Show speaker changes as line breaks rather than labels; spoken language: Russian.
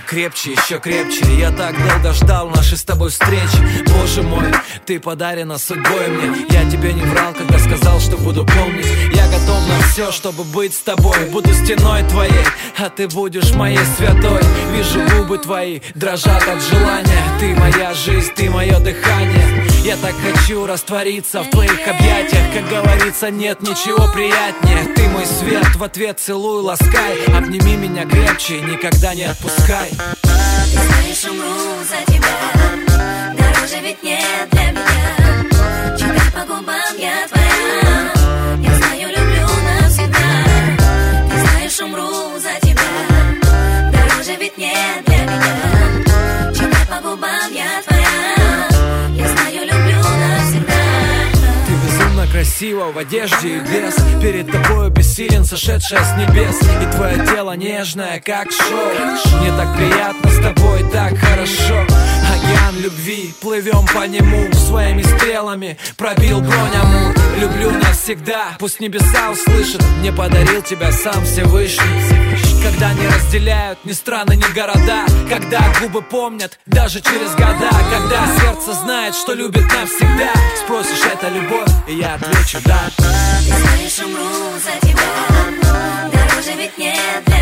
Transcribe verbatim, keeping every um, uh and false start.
крепче, еще крепче. Я так долго ждал нашей с тобой встречи. Боже мой, ты подарена судьбой мне. Я тебе не врал, когда сказал, что буду помнить. Я готов на все, чтобы быть с тобой. Буду стеной твоей, а ты будешь моей святой. Вижу губы твои, дрожат от желания. Ты моя жизнь, ты мое дыхание. Я так хочу раствориться в твоих объятиях. Как говорится, нет ничего приятнее. Ты мой свет, в ответ целуй, ласкай. Обними меня крепче, никогда не отпускай.
Ты знаешь, умру за тебя. Дороже ведь нет для меня. Читай по губам, я твоя. Я знаю, люблю навсегда. Ты знаешь, умру за тебя. Дороже ведь нет для меня. Читай по губам, я твоя. Я знаю, люблю навсегда.
Ты безумно красива в одежде и без. Перед тобою бессилен, сошедшая с небес. И твое тело нежное, как шоу. Мне так приятно с тобой, так хорошо. Океан любви, плывем по нему. Своими стрелами пробил бронь Амур. Люблю навсегда, пусть небеса услышат. Мне подарил тебя сам Всевышний. Когда не разделяют ни страны, ни города. Когда губы помнят, даже через года. Когда сердце знает, что любит навсегда. Спросишь, это любовь, и я отвечу да.
Ты знаешь, умру за тебя. Дороже ведь нет.